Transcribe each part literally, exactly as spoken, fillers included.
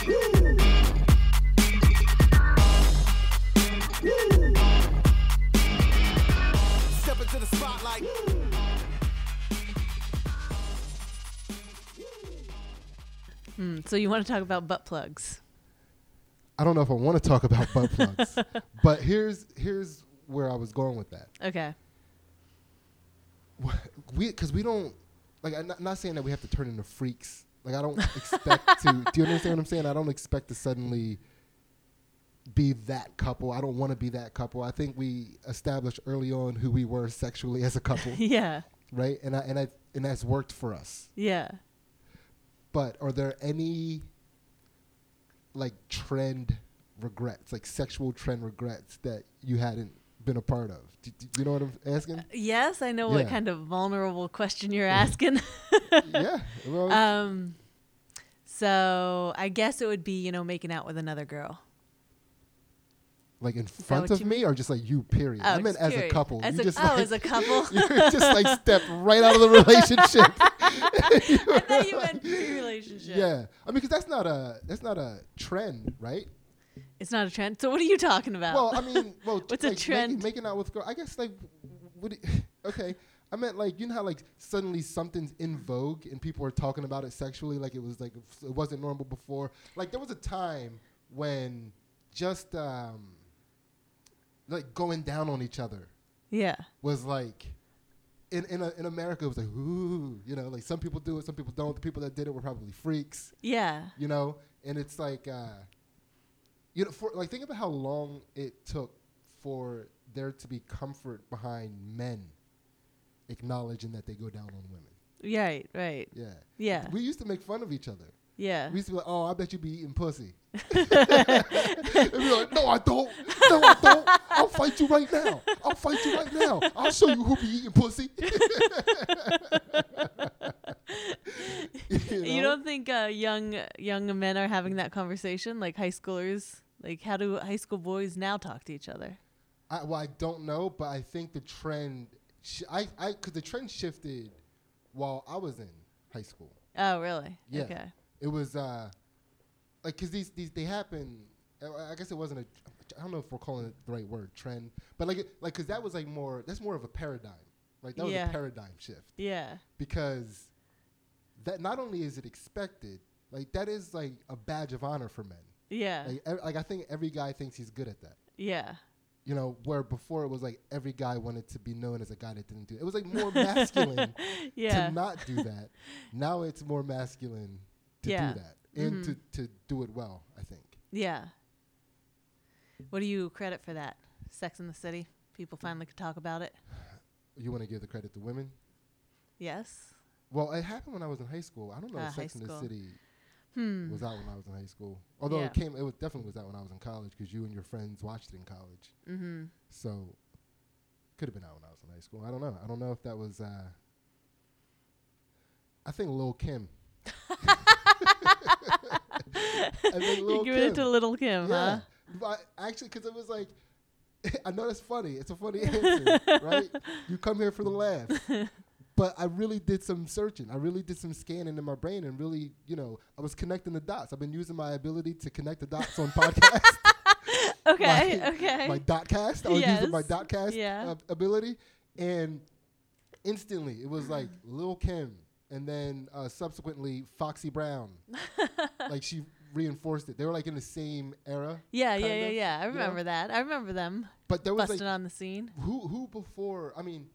Step into the spotlight. Hmm, so you want to talk about butt plugs? I don't know if I want to talk about butt plugs, but here's here's where I was going with that. Okay. We because we don't like. I'm not, not saying that we have to turn into freaks. Like I don't expect to. Do you understand what I'm saying? I don't expect to suddenly be that couple. I don't want to be that couple. I think we established early on who we were sexually as a couple, Yeah. right? And I and I and that's worked for us. Yeah. But are there any like trend regrets, like sexual trend regrets that you hadn't been a part of? Do, do you know what I'm asking? Yes, I know what Yeah. kind of vulnerable question you're asking. Yeah. Well, Um, so I guess it would be, you know, making out with another girl. like in that front what of you me, or just like you? Period. Oh, I meant just as a period. couple. As you a, just oh, like, as a couple. you just like stepped right out of the relationship. I thought you meant pre-relationship. Yeah, I mean, because that's not a that's not a trend, right? It's not a trend. So what are you talking about? Well, I mean, well, What's a like, trend? Making, making out with girl. I guess like, what? do- Okay, I meant like you know how like suddenly something's in vogue and people are talking about it sexually, like it was like it wasn't normal before. Like there was a time when just um, like going down on each other Yeah. was like. In in, a, in America, it was like, ooh, you know, like some people do it, some people don't. The people that did it were probably freaks, Yeah. you know. And it's like, uh, you know, for like think about how long it took for there to be comfort behind men acknowledging that they go down on women. Right. Right. Yeah, Yeah. we used to make fun of each other. Yeah. We used to be like, oh, I bet you be eating pussy. And be like, no, I don't. No, I don't. I'll fight you right now. I'll fight you right now. I'll show you who be eating pussy. you, know? You don't think uh, young young men are having that conversation, like high schoolers? Like, how do high school boys now talk to each other? I, well, I don't know, but I think the trend, sh- I, I, because the trend shifted while I was in high school. Oh, really? Yeah. Okay. It was uh, like because these these they happen. uh, I guess it wasn't a. I don't know if we're calling it the right word, trend, but like it, like because that was like more. That's more of a paradigm. Like that was Yeah. a paradigm shift Yeah. because that not only is it expected, like that is like a badge of honor for men. Yeah. Like ev- like I think every guy thinks he's good at that. Yeah. You know, where before it was like every guy wanted to be known as a guy that didn't do it. It was like more masculine Yeah. to not do that. Now it's more masculine to Yeah. do that and Mhm. to, to do it well, I think. Yeah. What do you credit for that? Sex in the City? People finally could talk about it? You want to give the credit to women? Yes. Well, it happened when I was in high school. I don't know Ah, if high Sex in the school. City Hmm. was out when I was in high school. Although Yeah. it came, it was definitely was out when I was in college because you and your friends watched it in college. Mm-hmm. So could have been out when I was in high school. I don't know. I don't know if that was. Uh, I think Lil Kim. I think Lil You're giving Kim. it to Little Kim, Yeah, huh? but actually, because it was like, I know that's funny. It's a funny answer, right? You come here for the laugh. But I really did some searching. I really did some scanning in my brain and really, you know, I was connecting the dots. I've been using my ability to connect the dots on podcasts. Okay, my, okay. My dotcast. I was using my Yes. dotcast Yeah. uh, ability. And instantly, it was like Lil Kim. And then uh, subsequently, Foxy Brown. Like she reinforced it. They were like in the same era. Yeah, yeah, kind yeah, of, yeah. I you know? remember that. I remember them But there was busting like, on the scene. who who before, I mean,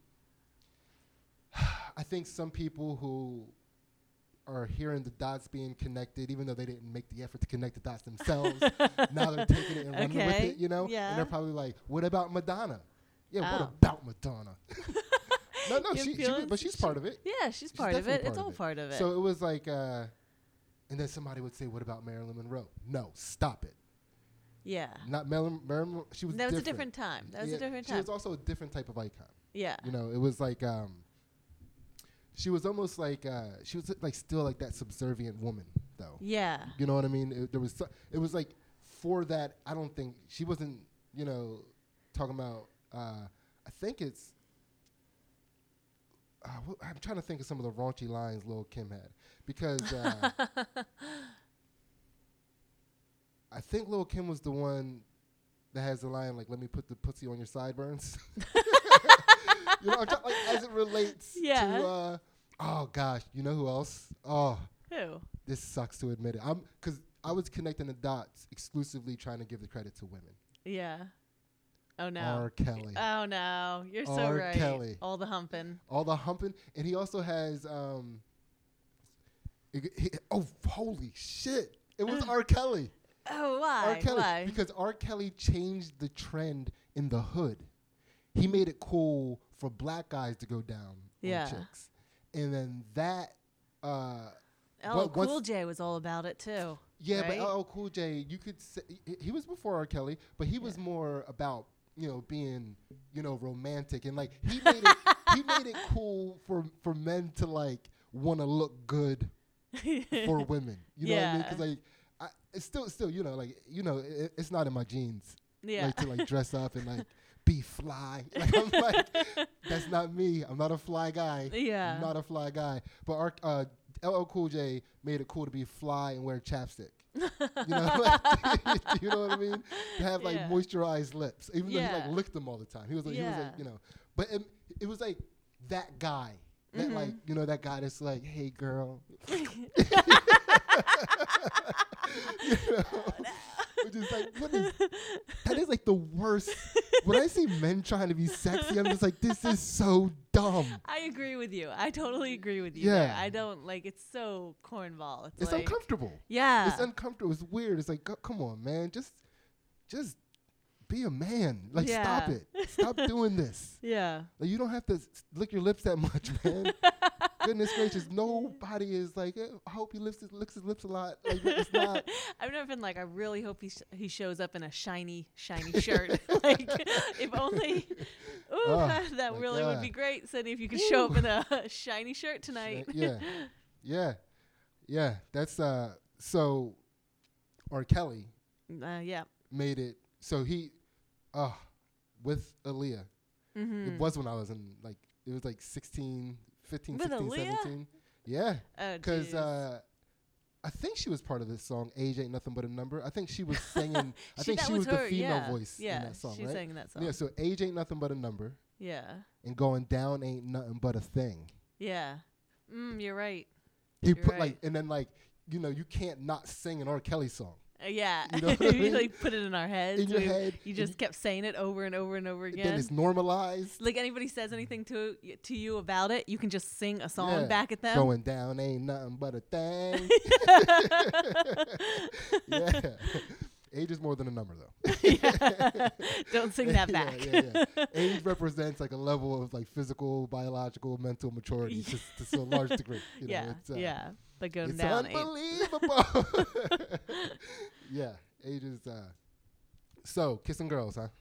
I think some people who are hearing the dots being connected, even though they didn't make the effort to connect the dots themselves, now they're taking it and running with Okay, it, you know? yeah. And they're probably like, what about Madonna? Yeah, Oh. what about Madonna? no, no, You she, she, feeling- but she's she- part of it. Yeah, she's, part of definitely it. It's all part of it. So it was like, uh, and then somebody would say, what about Marilyn Monroe? No, stop it. yeah. Not Marilyn, Marilyn she was That was different. a different time. That was Yeah, a different She time. was also a different type of icon. Yeah. You know, it was like um, she was almost like uh, she was like still like that subservient woman, though. Yeah. You know what I mean? It, there was so, it was like for that. I don't think she wasn't. You know, talking about. Uh, I think it's. Uh, wh- I'm trying to think of some of the raunchy lines Lil Kim had because uh, think Lil' Kim was the one that has the line like, "Let me put the pussy on your sideburns." You know, I'm ta- like as it relates Yeah. to. Uh, oh gosh, you know who else? Oh, Who? this sucks to admit it. I'm because I was connecting the dots exclusively trying to give the credit to women. Yeah. Oh no. R. Kelly. Oh no. You're so R. right. Kelly. All the humping. All the humping, and he also has. Um, it, he, oh, holy shit! It was R. Kelly. Oh, why? R. Kelly, Why? because R. Kelly changed the trend in the hood. He made it cool for black guys to go down Yeah. on chicks, and then that. Uh, L L what- what's- Cool J was all about it too. yeah, right? but L L Cool J, you could say he, he was before R. Kelly, but he was Yeah. more about you know being you know romantic and like he made it he made it cool for for men to like want to look good for women. You know what I mean? Yeah. Because like I, it's still still you know like you know it, it's not in my genes Yeah. like to like dress up and like be fly. Like I'm like that's not me. I'm not a fly guy. Yeah. I'm not a fly guy. But our, uh, L L Cool J made it cool to be fly and wear chapstick. You know, like, you know what I mean? To have like Yeah. moisturized lips, even though he Yeah. like licked them all the time. He was like, he was Yeah. like, you know, but it, it was like that guy, that Mhm. like, you know, that guy that's like, hey girl, you know, which is like, what is that? Is like the worst. When I see men trying to be sexy, I'm just like, this is so dumb. I agree with you. I totally agree with you. Yeah. There. I don't like. It's so cornball. It's, It's like, uncomfortable. Yeah. It's uncomfortable. It's weird. It's like, co- come on, man, just, just be a man. Like, stop Yeah. it. Stop doing this. yeah. Like, you don't have to s- lick your lips that much, man. Goodness gracious, nobody is like, eh, I hope he licks his, licks his lips a lot. Like, it's not. I've never been like. I really hope he sh- he shows up in a shiny shiny shirt. Like if only. Ooh, Oh, that my really would God. be great, Cindy. If you could show up in a shiny shirt tonight. Yeah, yeah, yeah. That's uh. So, R. Kelly Uh, yeah. made it. So he, uh, with Aaliyah. Mm-hmm. It was when I was in like it was like sixteen, fifteen, With sixteen, Aaliyah? seventeen. Yeah, Oh, because jeez. uh, I think she was part of this song. Age ain't nothing but a number. I think she was singing. I She- think that she was, her, the female yeah. voice Yeah, in that song, she right? sang that song. Yeah. So age ain't nothing but a number, Yeah. and going down ain't nothing but a thing. Yeah. Mm, you're right. He You're put right. like, and then like, you know, you can't not sing an R. Kelly song Uh, yeah. You know what I we mean? like put it in our heads. in your We- head. You and just kept saying it over and over and over then again. it's normalized. Like anybody says anything to to you about it, you can just sing a song Yeah. back at them. Going down ain't nothing but a thing. Yeah. Age is more than a number, though. Yeah. Don't sing that back. yeah, yeah, yeah. Age represents like a level of like physical, biological, mental maturity to, to, to a large degree. You know, yeah. it's, uh, yeah. But going It's down. ain't- unbelievable. Yeah, age is. Uh, so, kissing girls, huh?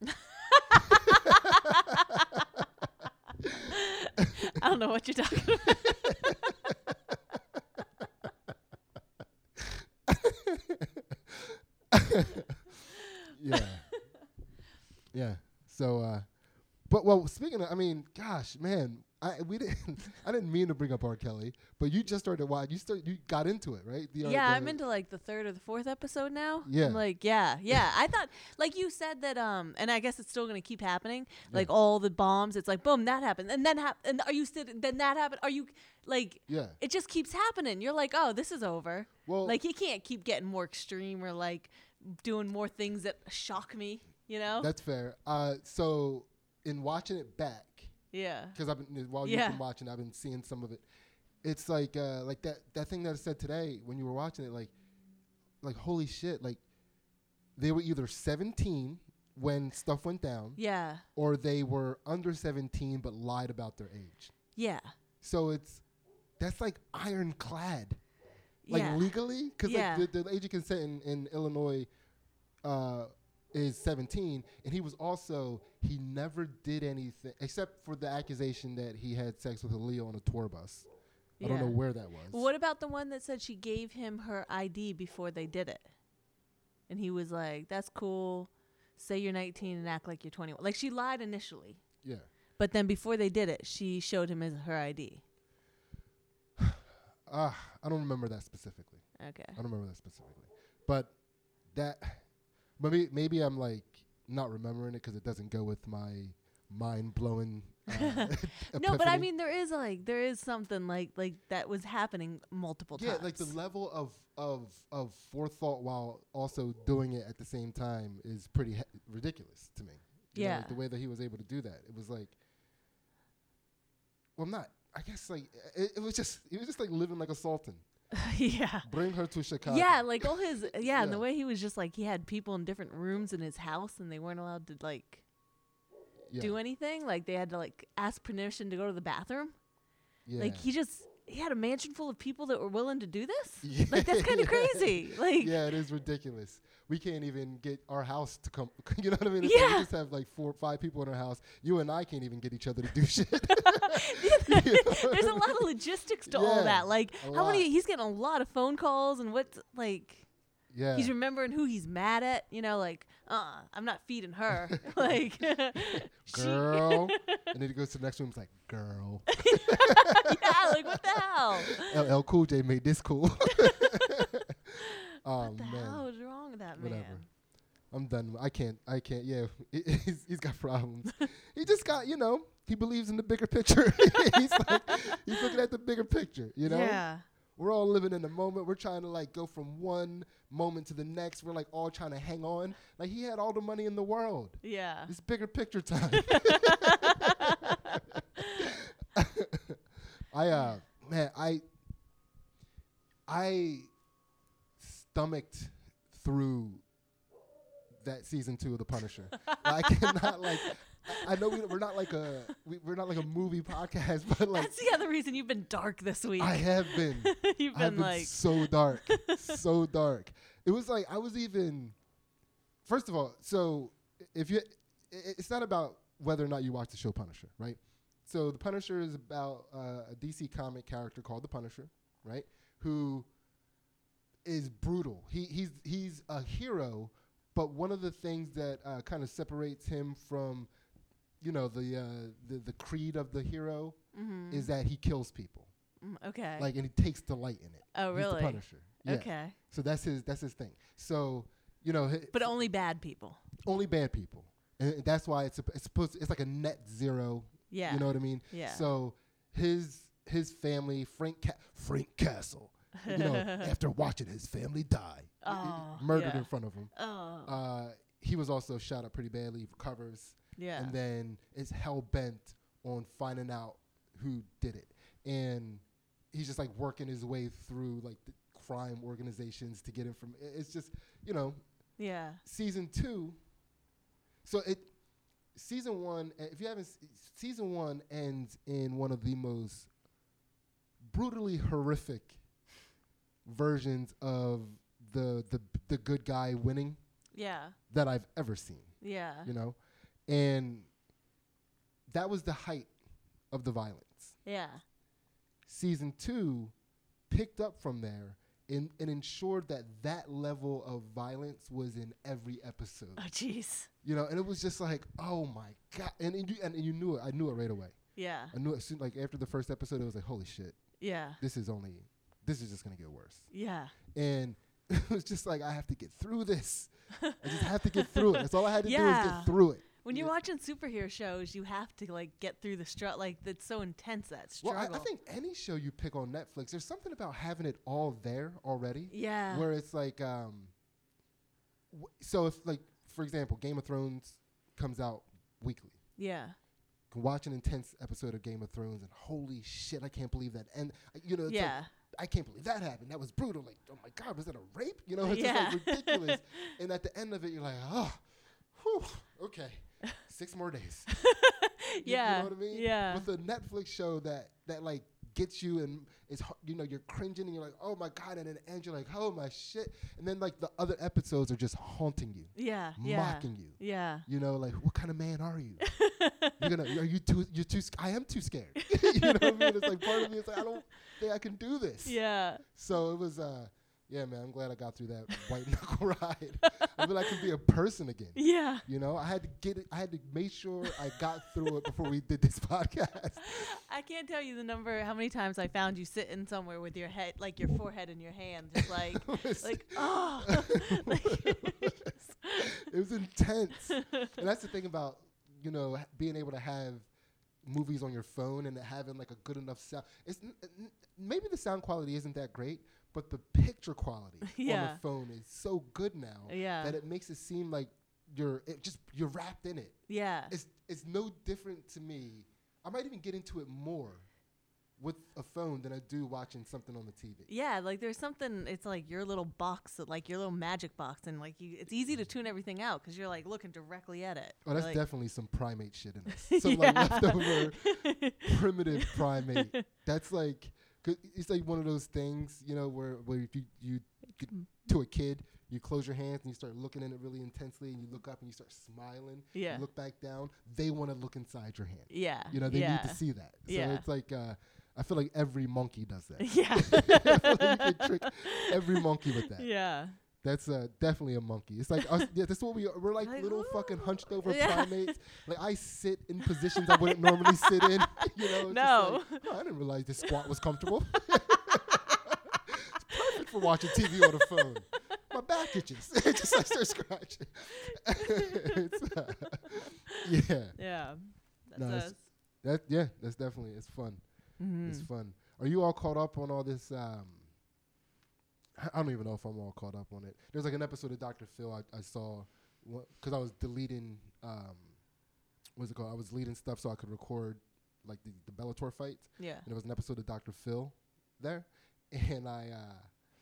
I don't know what you're talking about. Yeah. Yeah. So, uh, but well, speaking of, I mean, gosh, man, I we didn't, I didn't mean to bring up R. Kelly, but you just started watching. You start, you got into it, right? The, uh, Yeah, the- I'm into like the third or the fourth episode now. Yeah. I'm like, yeah, yeah. I thought, like you said that, um, and I guess it's still gonna keep happening. Yeah. Like all the bombs, it's like, boom, that happened, and then hap- and are you still? Then that happened. Are you like? Yeah. It just keeps happening. You're like, oh, this is over. Well, Like he can't keep getting more extreme or like doing more things that shock me. You know? that's fair. Uh, so in watching it back, yeah. because I've been while Yeah. you've been watching, I've been seeing some of it. It's like uh, like that that thing that I said today when you were watching it, like like holy shit, like they were either seventeen when stuff went down, Yeah. or they were under seventeen but lied about their age. Yeah. So it's that's like ironclad, like yeah. legally, because Yeah. like the, the age of consent in, in Illinois uh, is seventeen, and he was also he never did anything except for the accusation that he had sex with Aaliyah on a tour bus. I don't know Yeah. where that was. What about the one that said she gave him her I D before they did it? And he was like, that's cool. Say you're nineteen and act like you're twenty-one. Like she lied initially. Yeah. But then before they did it, she showed him his, her I D. Ah, I don't remember that specifically. Okay. I don't remember that specifically. But that, maybe maybe I'm like not remembering it because it doesn't go with my mind blowing. Uh, no, but I epiphany. mean, there is like there is something like like that was happening multiple Yeah, times. like the level of of of forethought while also doing it at the same time is pretty he- ridiculous to me. You know, Yeah. like the way that he was able to do that, it was like, well, not. I guess like it, it was just he was just like living like a sultan. yeah. Bring her to Chicago. Yeah, like all his yeah, Yeah. and the way he was just like he had people in different rooms in his house and they weren't allowed to like yeah. do anything. Like they had to like ask permission to go to the bathroom. Yeah. Like he just he had a mansion full of people that were willing to do this. Yeah. Like that's kind of Yeah. crazy. Like Yeah, it is ridiculous. We can't even get our house to come. You know what I mean? It's like Yeah. we just have like four or five people in our house. You and I can't even get each other to do shit. there's a lot of logistics to all Yeah, that. Like a how many lot. he's getting a lot of phone calls and what's like Yeah. he's remembering who he's mad at, you know, like, uh, I'm not feeding her. like she- Girl. And then he goes to the next room. It's like, girl. yeah, like what the hell? L L Cool J made this cool. Oh What the man. hell is wrong with that man? Whatever. I'm done. I can't. I can't. Yeah, he's, he's got problems. He just got. You know. He believes in the bigger picture. he's like. He's looking at the bigger picture. You know. Yeah. We're all living in the moment. We're trying to like go from one moment to the next. We're like all trying to hang on. Like he had all the money in the world. Yeah. It's bigger picture time. I uh man, I I stomached through that season two of The Punisher. I cannot like. I I know we, we're not like a we, we're not like a movie podcast, but like That's the other reason you've been dark this week. I have been. you've I've been been like, so dark, so dark. It was like I was even. First of all, so if you, i- it's not about whether or not you watch the show Punisher, right? So the Punisher is about uh, a D C comic character called the Punisher, right? Who is brutal. He he's he's a hero, but one of the things that uh, kind of separates him from, you know, the uh, the the creed of the hero mm-hmm. is that he kills people. Mm, okay. Like, and he takes delight in it. oh, He's really? the Punisher. Yeah. Okay. So that's his that's his thing. So, you know, hi- But only bad people. only bad people, and that's why it's, supp- it's supposed to, it's like a net zero. Yeah. You know what I mean? Yeah. So his his family, Frank Ca- Frank Castle, you know, after watching his family die, Oh, murdered yeah. in front of him. Oh. Uh, he was also shot up pretty badly, recovers, yeah. and then is hell bent on finding out who did it. And he's just like working his way through like the crime organizations to get him from. i- It's just, you know, yeah. season two. So it, season one. uh, If you haven't, s- season one ends in one of the most brutally horrific versions of the the the good guy winning Yeah. that I've ever seen. Yeah. You know, and that was the height of the violence. Yeah. Season two picked up from there and, and ensured that that level of violence was in every episode. Oh, jeez. You know, and it was just like, oh my god, and and you, and you knew it. I knew it right away. Yeah. I knew it soon. Like after the first episode, it was like, holy shit, Yeah. this is only, this is just gonna get worse. Yeah. And it was just like, I have to get through this. I just have to get through it. That's all I had to do is Yeah. get through it. When you're Yeah. watching superhero shows, you have to like get through the struggle. Like it's so intense that Well, struggle. I, I think any show you pick on Netflix, there's something about having it all there already. Yeah. Where it's like, um, w- so if like, for example, Game of Thrones comes out weekly. Yeah. You can watch an intense episode of Game of Thrones, and holy shit, I can't believe that. And uh, you know, it's like, Yeah. I can't believe that happened. That was brutal. Like, oh my god, was that a rape? You know, it's Yeah. just like ridiculous. And at the end of it, you're like, oh, whew, okay, six more days. You- Yeah. You know what I mean? Yeah. With a Netflix show that that like gets you and is h- you know you're cringing and you're like, oh my god, and then it ends, you're like, oh my shit, and then like the other episodes are just haunting you, Yeah. Yeah. mocking you. Yeah. You know, like what kind of man are you? You're gonna are you too you're too sc- I am too scared. You know what I mean? It's like part of me is like I don't think I can do this. Yeah. So it was uh yeah, man, I'm glad I got through that white knuckle ride. I feel like I could be a person again. Yeah. You know, I had to get it. I had to make sure I got through it before we did this podcast. I can't tell you the number, how many times I found you sitting somewhere with your head, like your forehead in your hand, just like, like, oh. Like, it was intense. And that's the thing about, you know, being able to have movies on your phone and having like a good enough sound. It's n- n- maybe the sound quality isn't that great, but the picture quality yeah. on the phone is so good now yeah. that it makes it seem like you're it just you're wrapped in it. Yeah. It's it's no different to me. I might even get into it more with a phone than I do watching something on the T V. Yeah, like there's something, it's like your little box, like your little magic box, and like you, it's easy to tune everything out because you're like looking directly at it. Oh, that's like definitely some primate shit in us. Some like leftover primitive primate. That's like, 'cause it's like one of those things, you know, where, where if you, you get to a kid, you close your hands and you start looking at it really intensely, and you look up and you start smiling. Yeah. You look back down. They want to look inside your hand. Yeah. You know, they yeah. need to see that. So yeah. it's like, uh, I feel like every monkey does that. Yeah. I feel like you can trick every monkey with that. Yeah. That's uh, definitely a monkey. It's like us. Yeah, that's what we are. We're like, Like, little ooh. fucking hunched over Yeah. primates. Like I sit in positions I wouldn't normally sit in. You know? It's No. just like, oh, I didn't realize this squat was comfortable. It's perfect for watching T V on a phone. My back itches. It just like start scratching. It's, uh, yeah. Yeah. That's No, it's- us. That yeah. That's definitely it's fun. Mm-hmm. It's fun. Are you all caught up on all this? Um, I don't even know if I'm all caught up on it. There's like an episode of Doctor Phil I, I saw because I was deleting. Um, what's it called? I was deleting stuff so I could record like the, the Bellator fights. Yeah. And there was an episode of Doctor Phil there, and I. Uh,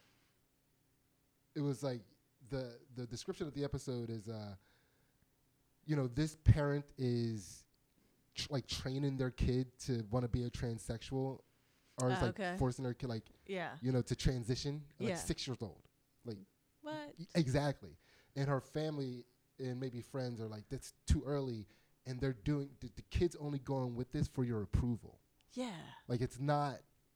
it was like the the description of the episode is, uh, you know, this parent is tr- like training their kid to want to be a transsexual. Or it's Uh, like okay. forcing their kid, like, Yeah. you know, to transition, like Yeah. six years old. Like, What? y- exactly. And her family and maybe friends are like, that's too early. And they're doing, the, the kid's only going with this for your approval. Yeah. Like, it's not,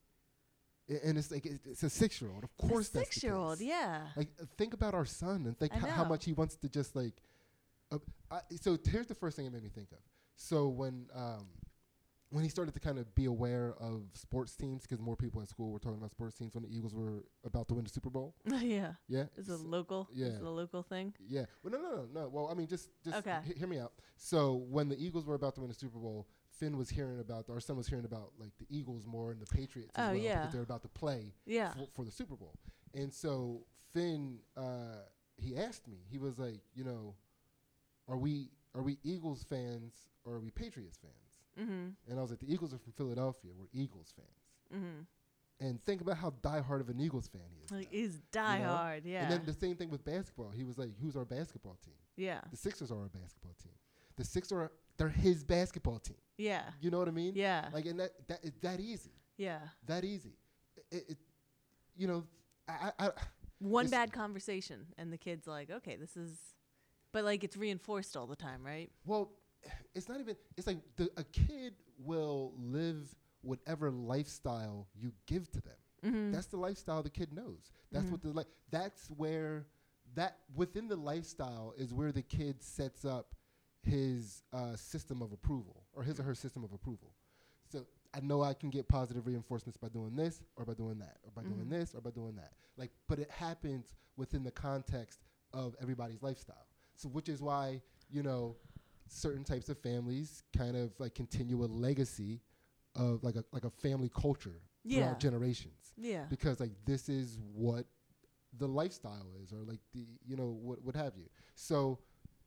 a- and it's like, it, it's a six year old. Of course, A that's six-year-old, the case. yeah. Like, uh, think about our son and think I ho- how know. much he wants to just, like, uh, I, so here's the first thing it made me think of. So when, um, when he started to kind of be aware of sports teams, because more people at school were talking about sports teams when the Eagles were about to win the Super Bowl. yeah. Yeah. It's a So- local. yeah. It's a local thing. Yeah. Well, no, no, no, no. Well, I mean, just, just Okay. he- hear me out. So when the Eagles were about to win the Super Bowl, Finn was hearing about, our son was hearing about like the Eagles more and the Patriots as Oh, well yeah. because they're about to play Yeah. for, for the Super Bowl. And so Finn, uh, he asked me, he was like, you know, are we are we Eagles fans or are we Patriots fans? Mm-hmm. And I was like, the Eagles are from Philadelphia. We're Eagles fans. Mm-hmm. And think about how diehard of an Eagles fan he is. Like, now. he's die know? hard, yeah. And then the same thing with basketball. He was like, who's our basketball team? yeah. The Sixers are our basketball team. The Sixers are, they're his basketball team. Yeah. You know what I mean? Yeah. Like, and that, that is that easy. Yeah. That easy. It, it you know, I, I, I One It's- bad conversation, and the kid's like, okay, this is, but like it's reinforced all the time, right? well, it's not even, it's like the, a kid will live whatever lifestyle you give to them. Mm-hmm. That's the lifestyle the kid knows. That's Mhm. what the like. That's where that within the lifestyle is where the kid sets up his uh, system of approval or his or her system of approval. So I know I can get positive reinforcements by doing this or by doing that or by Mhm. doing this or by doing that. Like, but it happens within the context of everybody's lifestyle. So which is why, you know, certain types of families kind of like continue a legacy of like a like a family culture Yeah. throughout generations. Yeah. Because like this is what the lifestyle is, or like the you know what what have you. So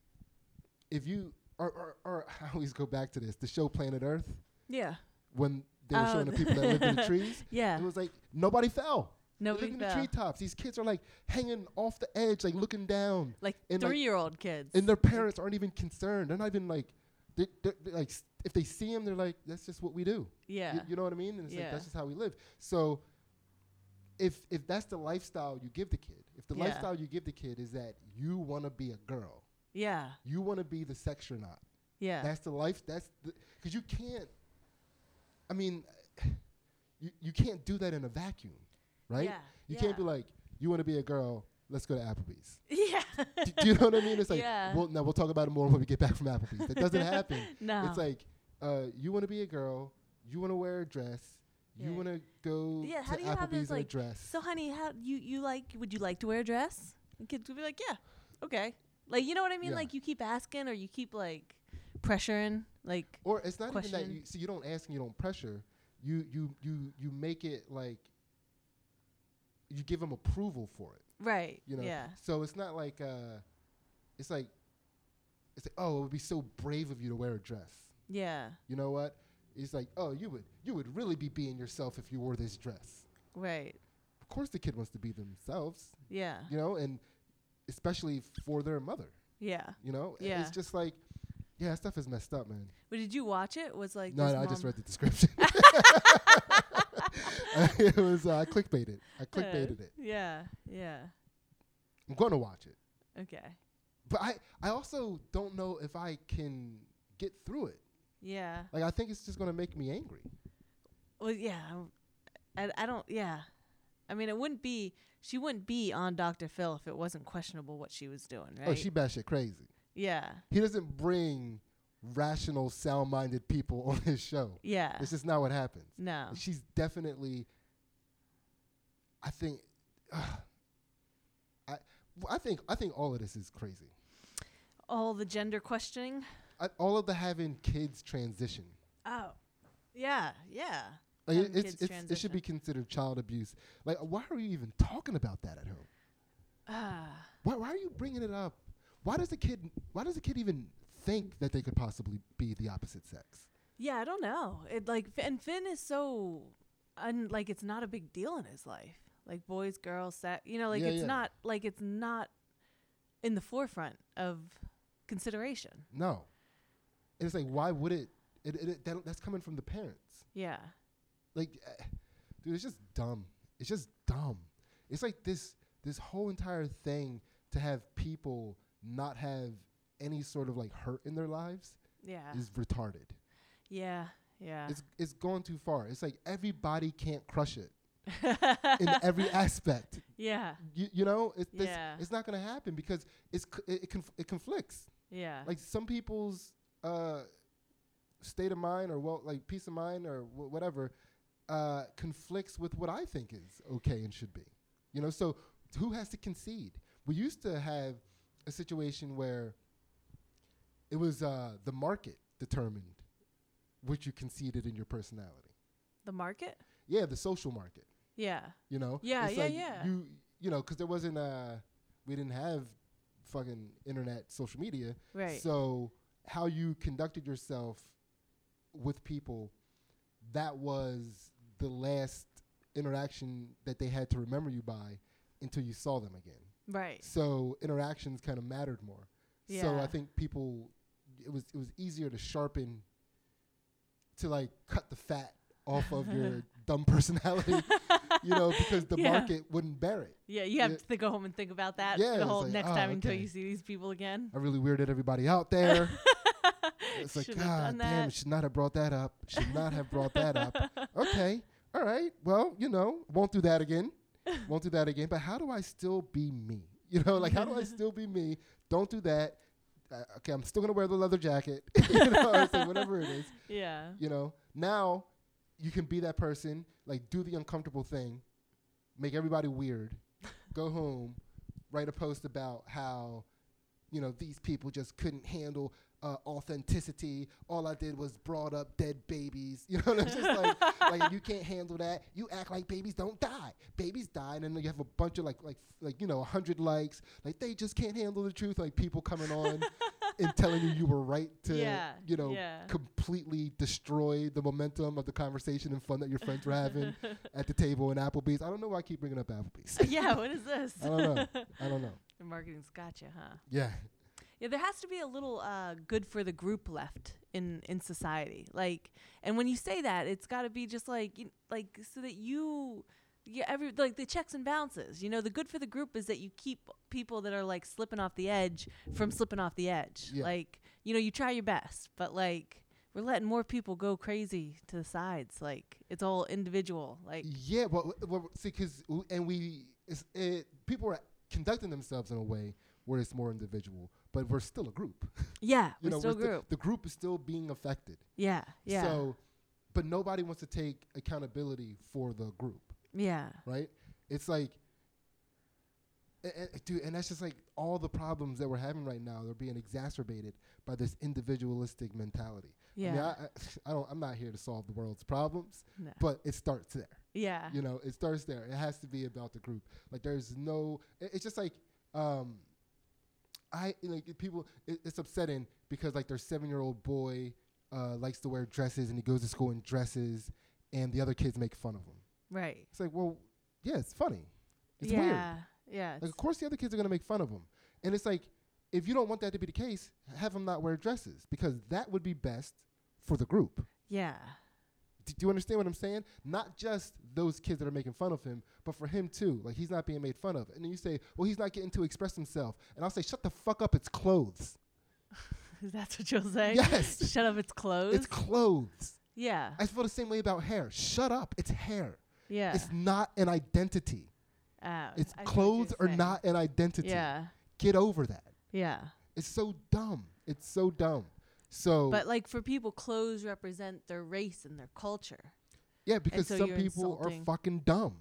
if you or, or or I always go back to this, the show Planet Earth, Yeah. when they were Oh. showing the people that lived in the trees, Yeah. it was like nobody fell. They Nobody lived in the fell. treetops. These kids are like hanging off the edge, like looking down, Like And, like- three-year-old kids. and their parents aren't even concerned. They're not even like, they're, they're, they're like s- if they see them, they're like, that's just what we do. Yeah. You, you know what I mean? And it's like Yeah. that's just how we live. So if if that's the lifestyle you give the kid, if the Yeah. lifestyle you give the kid is that you want to be a girl, yeah. you want to be the sex you're not. Yeah. That's the life. That's because you can't. I mean, you you can't do that in a vacuum, right? Yeah. You yeah. can't be like, you want to be a girl, let's go to Applebee's. Yeah. do, do you know what I mean? It's like, yeah. well, now we'll talk about it more when we get back from Applebee's. That doesn't happen. No. It's like, uh, you want to be a girl, you want to wear a dress, you Yeah. want to go Yeah, how to do you have Applebee's this, in a like, dress. So, honey, how you you like? Would you like to wear a dress? And kids would be like, yeah, okay. Like, you know what I mean? Yeah. Like, you keep asking, or you keep like pressuring, like. Or it's not even that question. you see. You don't ask and you don't pressure. You you you you make it like you give them approval for it. Right. You know. Yeah. So it's not like uh, it's like it's like oh, it would be so brave of you to wear a dress. Yeah. You know what? It's like oh, you would you would really be being yourself if you wore this dress. Right. Of course, the kid wants to be themselves. Yeah. You know, and especially for their mother. Yeah. You know. Yeah. It's just like yeah, that stuff is messed up, man. But did you watch it? Was like No, this no I just mom- read the description. It was uh, I clickbaited. I clickbaited Uh, it. Yeah. Yeah. I'm going to watch it, Okay. but I I also don't know if I can get through it. Yeah. Like I think it's just going to make me angry. Well, yeah. I I don't. Yeah. I mean, it wouldn't be. She wouldn't be on Doctor Phil if it wasn't questionable what she was doing, right? Oh, she batshit crazy. Yeah. He doesn't bring rational, sound-minded people on his show. Yeah. It's just not what happens. No. She's definitely. I think. Uh, I I think I think all of this is crazy. All the gender questioning. I, all of the having kids transition. Oh. Yeah. Yeah. Like Having it, it's, kids it's, it should be transition. considered child abuse. Like, why are you even talking about that at home? Ah. Why, why are you bringing it up? Why does the kid? Why does the kid even think that they could possibly be the opposite sex? Yeah, I don't know. It like F- and Finn is so, un, like it's not a big deal in his life. Like boys, girls, sex. You know, like Yeah, it's yeah. not like it's not in the forefront of consideration. No. And it's like, why would it? It, it, it that, that's coming from the parents. Yeah. Like, uh, dude, it's just dumb. It's just dumb. It's like this this whole entire thing to have people not have any sort of like hurt in their lives Yeah. is retarded. Yeah. Yeah. It's it's going too far. It's like everybody can't crush it in every aspect. yeah. You you know, it's this, Yeah. it's not gonna happen because it's c- it it, conf- it conflicts. Yeah. Like some people's uh, state of mind or well, like peace of mind or wh- whatever uh, conflicts with what I think is okay and should be. You know, so who has to concede? We used to have a situation where it was uh, the market determined which you conceded in your personality. The market? Yeah, the social market. Yeah. You know. Yeah, It's yeah, like yeah. You you know, because there wasn't uh, we didn't have fucking internet, social media. Right. So how you conducted yourself with people, that was the last interaction that they had to remember you by until you saw them again. Right. So interactions kind of mattered more. So Yeah. I think people, it was it was easier to sharpen, to like cut the fat off of your dumb personality, you know, because the Yeah. market wouldn't bear it. Yeah, you have Yeah. to go home and think about that Yeah, the it's whole like, next oh, time until okay. you see these people again. I really weirded everybody out there. It's like, Shouldn't have God done damn, that." should not have brought that up. Should not have brought that up. Okay, all right. Well, you know, won't do that again. Won't do that again. But how do I still be me? You know, like how do I still be me? Don't do that. Uh, okay, I'm still gonna wear the leather jacket. You know, or say whatever it is. Yeah. You know, now you can be that person. Like, do the uncomfortable thing, make everybody weird. Go home, write a post about how, you know, these people just couldn't handle uh, authenticity. All I did was brought up dead babies. You know, and it's just like, like you can't handle that. You act like babies don't die. Babies die, and then you have a bunch of like, like, like you know, a hundred likes. Like they just can't handle the truth. Like people coming on and telling you you were right to, Yeah, you know, yeah. completely destroy the momentum of the conversation and fun that your friends were having at the table in Applebee's. I don't know why I keep bringing up Applebee's. Yeah, what is this? I don't know. I don't know. The marketing's got you, huh? Yeah. Yeah, there has to be a little uh, good for the group left in, in society. Like, and when you say that, it's got to be just like, you, like so that you, yeah, every like the checks and balances. You know, the good for the group is that you keep people that are like slipping off the edge from slipping off the edge. Yeah. Like, you know, you try your best, but like we're letting more people go crazy to the sides. Like it's all individual. Like, Yeah, well, well see, because and we it's it. People are conducting themselves in a way where it's more individual, but we're still a group. Yeah, you we're know, still a we're sti- group. the group is still being affected. Yeah, yeah, So, but nobody wants to take accountability for the group, yeah, right? It's like, a- a- dude, and that's just like all the problems that we're having right now. They're being exacerbated by this individualistic mentality. yeah. I mean, I, I, I don't. I'm not here to solve the world's problems, No. but it starts there. Yeah, You know, it starts there. It has to be about the group. Like, there's no. It, it's just like, um, I like people. It, it's upsetting because like their seven-year-old boy uh, likes to wear dresses and he goes to school in dresses, and the other kids make fun of him. right. It's like, well, yeah, it's funny. It's yeah, weird. yeah. Like, it's- of course, the other kids are gonna make fun of him, and it's like, if you don't want that to be the case, have him not wear dresses because that would be best for the group. yeah, D- Do you understand what I'm saying? Not just those kids that are making fun of him, but for him too. Like, he's not being made fun of. And then you say, well, he's not getting to express himself. And I'll say, shut the fuck up, it's clothes. That's what you'll say. Yes. Shut up. It's closed. It's clothes. yeah, I feel the same way about hair. Shut up, it's hair. yeah. It's not an identity. Uh, It's I see what clothes you're are saying. not an identity. Yeah, Get over that. yeah. It's so dumb. It's so dumb. So, But like for people, clothes represent their race and their culture. yeah, because so some you're people insulting. are fucking dumb.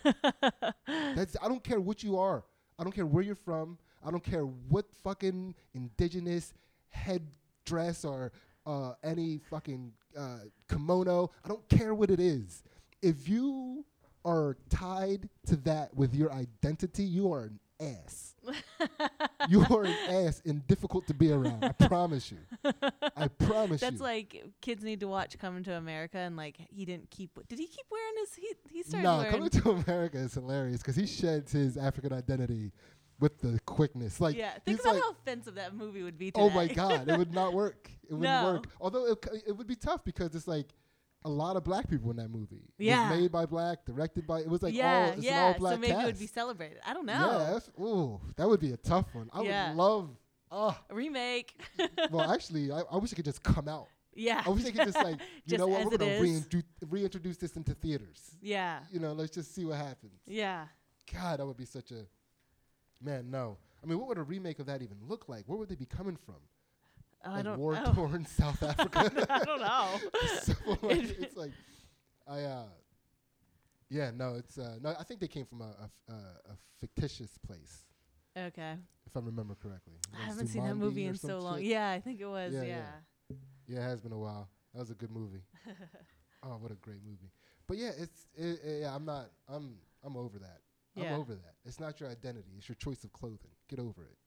That's I don't care what you are. I don't care where you're from. I don't care what fucking indigenous headdress or uh, any fucking uh, kimono. I don't care what it is. If you are tied to that with your identity, you are an ass. You are an ass and difficult to be around. I promise you. I promise That's you. like kids need to watch Coming to America, and like he didn't keep. Did he keep wearing his? He he started No, wearing. Coming to America is hilarious because he sheds his African identity with the quickness. Like, yeah, think he's about like, how offensive that movie would be today. oh my God, it would not work. It wouldn't No. work. Although it, c- it would be tough because it's like a lot of black people in that movie. Yeah. It was made by black, directed by, it was like yeah, all, it's yeah. an all black so maybe cast. it would be celebrated. I don't know. Yeah, that's, ooh, that would be a tough one. I Yeah. would love, oh, A remake. well, actually, I, I wish it could just come out. yeah. I wish they could just like, you Just know what, as we're it going to is. reintroduce, reintroduce this into theaters. yeah. You know, let's just see what happens. Yeah. God, that would be such a, man, no. I mean, what would a remake of that even look like? Where would they be coming from? Oh, I Like don't. oh. war-torn South Africa? I don't know. So, like, it's like, I, uh, yeah, no, it's, uh, no, I think they came from a, a, f- uh, a fictitious place, Okay. if I remember correctly. I Like haven't seen that Zumandi movie or in some so long. shit. Yeah, I think it was. Yeah, Yeah. yeah. Yeah, it has been a while. That was a good movie. Oh, what a great movie. But yeah, it's, it, it, yeah, I'm not, I'm, I'm over that. Yeah. I'm over that. It's not your identity. It's your choice of clothing. Get over it.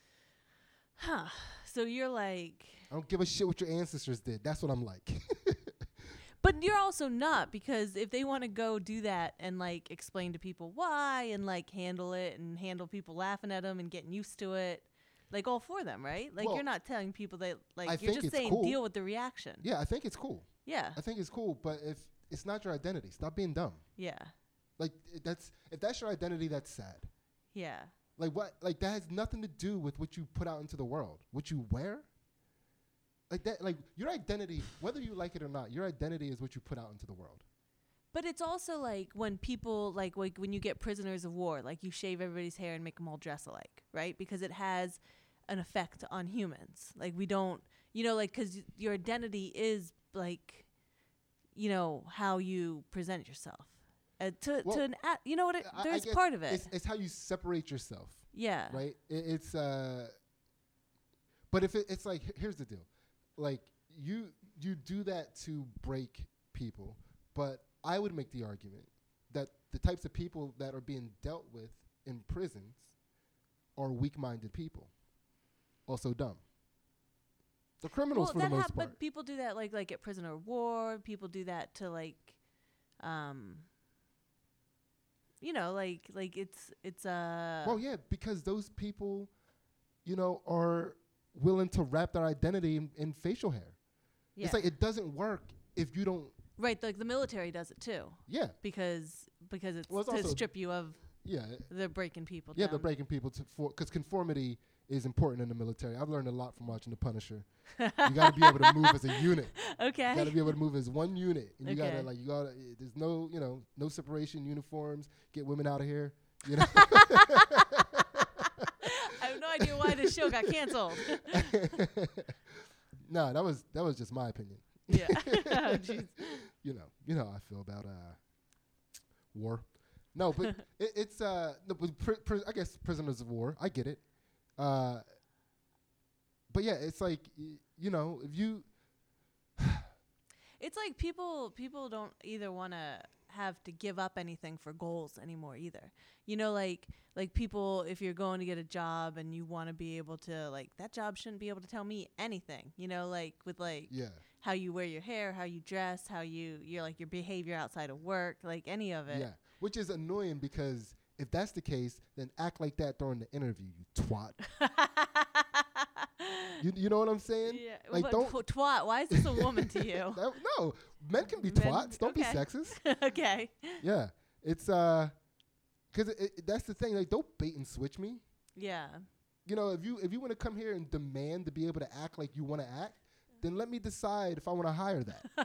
Huh. So you're like, I don't give a shit what your ancestors did. That's what I'm like. but you're also not, because if they want to go do that and like explain to people why and like handle it and handle people laughing at them and getting used to it, like all for them, right? Like Well, you're not telling people that, like I you're think just it's saying cool. deal with the reaction. Yeah, I think it's cool. Yeah. I think it's cool, but if it's not your identity, stop being dumb. Yeah. Like i- that's if that's your identity, that's sad. Yeah. Like what? Like that has nothing to do with what you put out into the world, what you wear. Like that, like your identity, whether you like it or not, your identity is what you put out into the world. But it's also like when people like like when you get prisoners of war, like you shave everybody's hair and make them all dress alike, right? Because it has an effect on humans. Like we don't, you know, like because your identity is like, you know, how you present yourself. Uh, to Well, to an a- you know what it, I- I there's guess part of it. It's, it's how you separate yourself, Yeah. right? It, it's uh. But if it, it's like h- here's the deal, like you you do that to break people, but I would make the argument that the types of people that are being dealt with in prisons are weak-minded people, also dumb. The criminals Well, for that the most hap- part. but people do that like like at prisoner of war. People do that to like, um. You know, like like it's it's uh. Well, yeah, because those people, you know, are willing to wrap their identity in, in facial hair. yeah. It's like it doesn't work if you don't. Right, like the military does it too, Yeah, because because it's Well, it's to also- strip you of yeah, the breaking people yeah. down. They're breaking people to for because conformity is important in the military. I've learned a lot from watching The Punisher. You got to be able to move as a unit. Okay. You got to be able to move as one unit, and you got Okay. to like you got to. There's no you know no separation uniforms. Get women out of here. You know. I have no idea why this show got canceled. No, that was that was just my opinion. Yeah. Oh, jeez. You know, you know how I feel about uh, war. No, but it, it's uh, no, but pr- pr- I guess prisoners of war. I get it. Uh, but yeah, it's like y- you know, if you It's like people people don't either want to have to give up anything for goals anymore either. You know, like like people, if you're going to get a job and you want to be able to, like, that job shouldn't be able to tell me anything. You know, like with like yeah how you wear your hair, how you dress, how you you're like your behavior outside of work, like any of it. yeah, which is annoying because if that's the case, then act like that during the interview, you twat. You you know what I'm saying? Yeah. Like, But don't- tw- twat. Why is this a woman to you? That- no, men can be Men- twats. Don't okay. be sexist. Okay. Yeah, it's uh, because it, it, that's the thing. Like, don't bait and switch me. Yeah. You know, if you if you want to come here and demand to be able to act like you want to act, then let me decide if I want to hire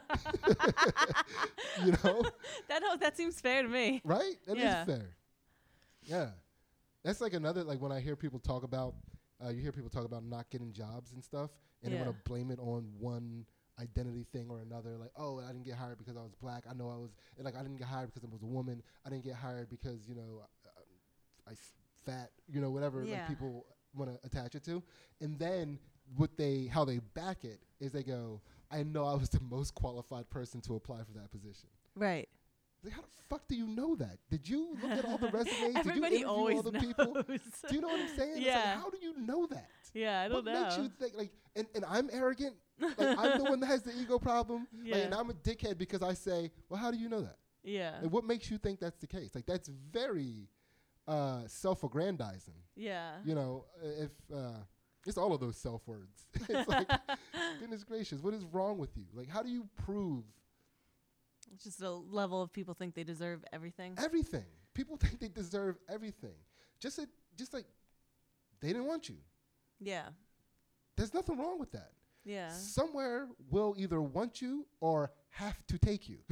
that. You know, That oh, that seems fair to me. right? That is Yeah. fair. Yeah, that's like another like when I hear people talk about, uh, you hear people talk about not getting jobs and stuff, and they Yeah. want to blame it on one identity thing or another. Like, oh, I didn't get hired because I was black. I know I was, and like I didn't get hired because I was a woman. I didn't get hired because you know, I, I f- fat. You know, whatever Yeah. like people want to attach it to, and then what they how they back it is they go, I know I was the most qualified person to apply for that position. Right. Like, how the fuck do you know that? Did you look at all the resumes? Everybody Did you interview always all the knows. people? Do you know what I'm saying? It's Yeah. like, how do you know that? Yeah, I don't What know. makes you think like? And, and I'm arrogant. Like I'm the one that has the ego problem. Yeah. Like, and I'm a dickhead because I say, well, how do you know that? Yeah. Like, what makes you think that's the case? Like, that's very uh, self-aggrandizing. Yeah. You know, uh, if uh, it's all of those self words. It's like, goodness gracious, what is wrong with you? Like, how do you prove It's just a level of people think they deserve everything. everything? People think they deserve everything. Just a, just like they didn't want you. Yeah. There's nothing wrong with that. Yeah. Somewhere will either want you or have to take you.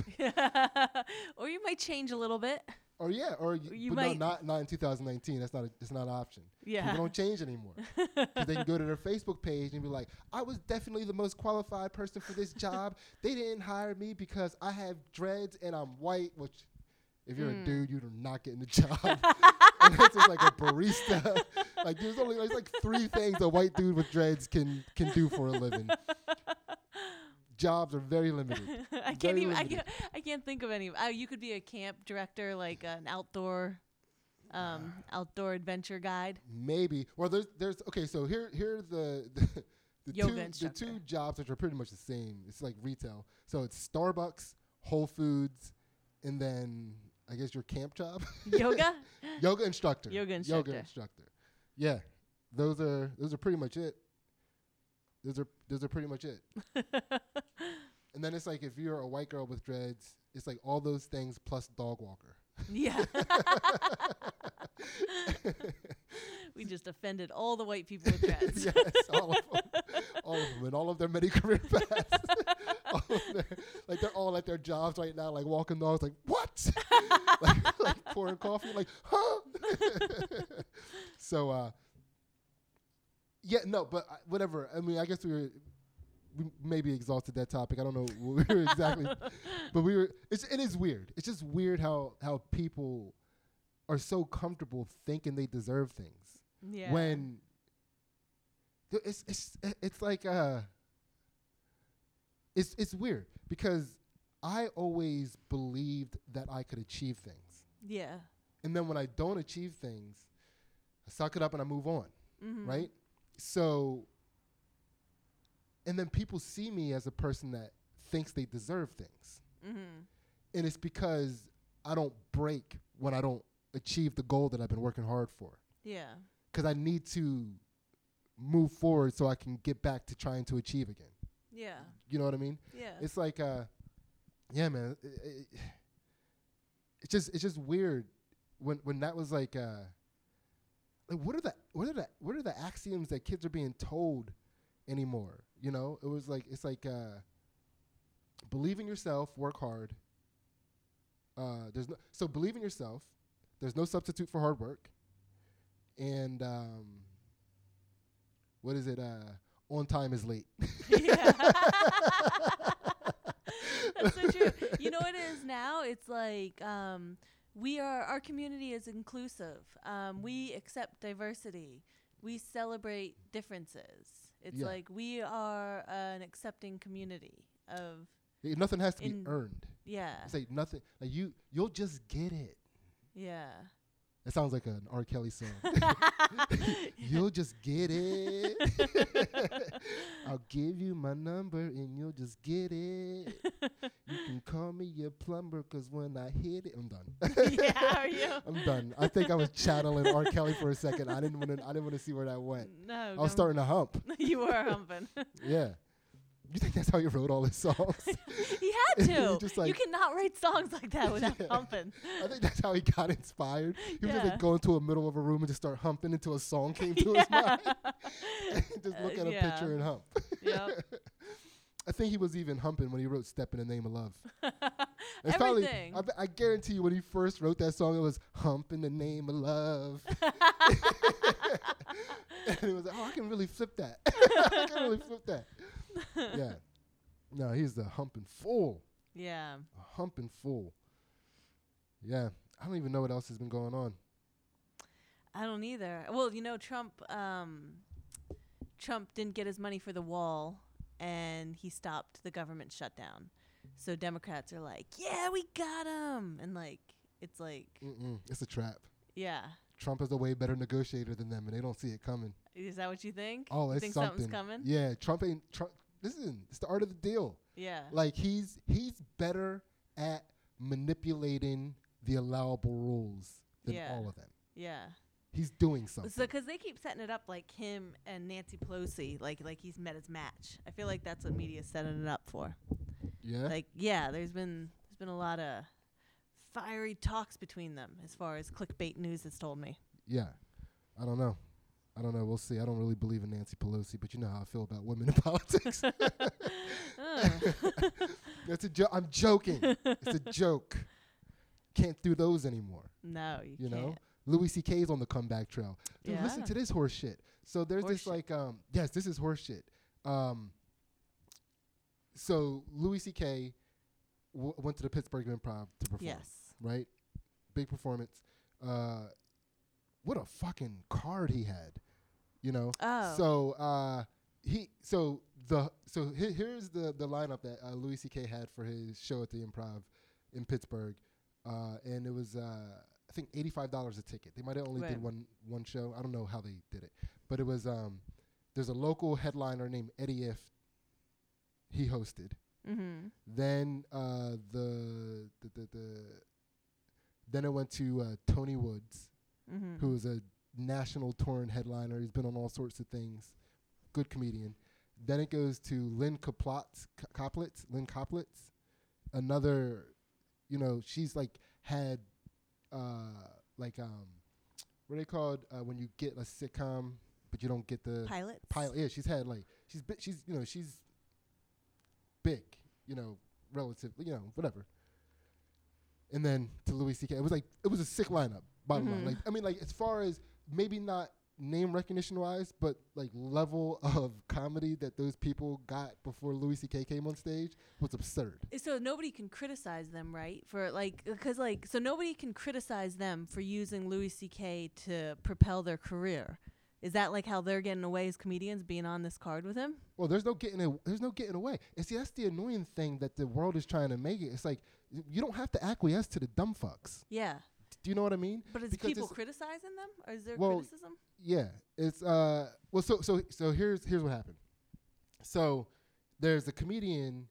Or you might change a little bit. Or yeah, or y- You but might- no, not not in two thousand nineteen. That's not a, it's not an option. Yeah. People don't change anymore because they can go to their Facebook page and be like, "I was definitely the most qualified person for this job. They didn't hire me because I have dreads and I'm white." Which, if you're Mm. a dude, you're not getting the job. Unless it's like a barista. Like there's only there's like three things a white dude with dreads can can do for a living. Jobs are very limited. I can't Very even. I limited. can't. I can't think of any. Uh, you could be a camp director, like an outdoor, um, outdoor adventure guide. Maybe. Well, there's there's okay. So here here are the the, the Yoga two the instructor. two jobs which are pretty much the same. It's like retail. So it's Starbucks, Whole Foods, and then I guess your camp job. Yoga. Yoga instructor. Yoga instructor. Yoga instructor. Yeah, those are those are pretty much it. Those are those are pretty much it. And then it's like if you're a white girl with dreads, it's like all those things plus dog walker. Yeah. We just offended all the white people with dreads. Yes, all of them, all of them, and all of their many career paths. All of their, like they're all at their jobs right now, like walking dogs, like what? like, like pouring coffee, like huh? So, uh, yeah, no, but uh, whatever. I mean, I guess we were we maybe exhausted that topic. I don't know what we were exactly, but we were. It's it is weird. It's just weird how how people are so comfortable thinking they deserve things. Yeah. When th- it's it's it's like uh it's it's weird because I always believed that I could achieve things, Yeah. and then when I don't achieve things, I suck it up and I move on, Mm-hmm. right? So, and then people see me as a person that thinks they deserve things, Mm-hmm. and it's because I don't break when I don't achieve the goal that I've been working hard for. Yeah. Because I need to move forward so I can get back to trying to achieve again. Yeah. You know what I mean? Yeah. It's like, uh, yeah, man. It, it, it's just it's just weird when when that was like, uh, like what are the what are the what are the axioms that kids are being told anymore? You know, it was like it's like uh, believe in yourself, work hard. Uh, there's no so believe in yourself, There's no substitute for hard work. And um, what is it? Uh, on time is late. Yeah. That's so true. You know what it is now? It's like um, we are, our community is inclusive. Um, we accept diversity. We celebrate differences. It's Yeah. like we are an accepting community of, Yeah, nothing has to be In- earned. yeah, It's like nothing. Like you, you'll just get it. yeah. That sounds like an R. Kelly song. You'll just get it. I'll give you my number and you'll just get it. You can call me your plumber because when I hit it, I'm done. Yeah, are you? I'm done. I think I was channeling R. Kelly for a second. I didn't want to. I didn't want to see where that went. No. I was don't- starting to hump. You were humping. Yeah. You think that's how you wrote all his songs? He had You're to. just You like- cannot write songs like that without Yeah. humping. I think that's how he got inspired. He was just Yeah. like go into a middle of a room and just start humping until a song came to his mind. Just look Uh, at a yeah. picture and hump. Yep. I think he was even humping when he wrote "Step in the Name of Love." It's probably, Everything. I, be- I guarantee you, when he first wrote that song, it was "Hump in the Name of Love," and it was like, "Oh, I can really flip that. I can really flip that." Yeah. No, he's the humping fool. Yeah. A humping fool. Yeah. I don't even know what else has been going on. I don't either. Well, you know, Trump um, Trump didn't get his money for the wall, and he stopped the government shutdown. So Democrats are like, yeah, we got him. And, like, it's like, Mm-mm. It's a trap. yeah. Trump is a way better negotiator than them, and they don't see it coming. Is that what you think? Oh, you it's think something. something's coming? Yeah, Trump ain't. Trump. Listen, it's the art of the deal. Yeah. Like he's he's better at manipulating the allowable rules than Yeah. all of them. Yeah. He's doing something. So, because they keep setting it up like him and Nancy Pelosi, like like he's met his match. I feel like that's what media's setting it up for. yeah. Like, yeah, there's been there's been a lot of fiery talks between them, as far as clickbait news has told me. yeah. I don't know. I don't know. We'll see. I don't really believe in Nancy Pelosi, but you know how I feel about women in politics. Uh. That's a joke. I'm joking. It's a joke. Can't do those anymore. No, you, You can't. know, Louis C K's on the comeback trail. Dude, listen Yeah. to this horse shit. So there's Horse this shit. like, um, yes, this is horse shit. Um, so Louis C K w- went to the Pittsburgh Improv to perform. Yes. Right? Big performance. Uh, what a fucking card he had. You know. Oh. So uh, he so the so he, here's the the lineup that uh, Louis C K had for his show at the Improv in Pittsburgh, uh, and it was uh, I think eighty-five dollars a ticket. They might have only Right. did one one show. I don't know how they did it, but it was um, there's a local headliner named Eddie If. He hosted. Mm-hmm. Then uh, the, the the the then it went to uh, Tony Woods, Mm-hmm. who is a national touring headliner. He's been on all sorts of things. Good comedian. Then it goes to Lynn Koplitz, K- Koplitz, Lynn Koplitz, another, you know, she's like had, uh, like, um, what are they called uh, when you get a sitcom, but you don't get the Pilots. pilot? Yeah, she's had like, she's, bi- she's, you know, she's big, you know, relatively, you know, whatever. And then to Louis C K, it was like, it was a sick lineup. Bottom line, Mhm. like I mean, like as far as maybe not name recognition wise, but like level of comedy that those people got before Louis C K came on stage was absurd. So nobody can criticize them, right? For like, because like, so nobody can criticize them for using Louis C K to propel their career. Is that like how they're getting away as comedians, being on this card with him? Well, there's no getting it, there's no getting away. And see, that's the annoying thing that the world is trying to make it. It's like y- you don't have to acquiesce to the dumb fucks. Yeah. Do you know what I mean? But is Because people it's- criticizing them, or is there Well, criticism? Yeah, it's uh well so so so here's here's what happened. So there's a comedian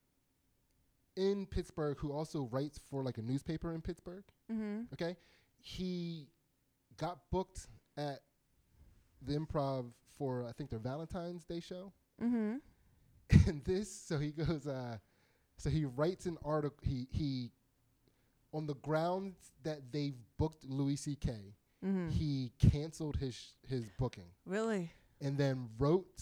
in Pittsburgh who also writes for like a newspaper in Pittsburgh. Mm-hmm. Okay, he got booked at the Improv for I think their Valentine's Day show, Mm-hmm. and this so he goes uh so he writes an article he he on the grounds that they've booked Louis C K. Mm-hmm. He canceled his sh- his booking Really? and then wrote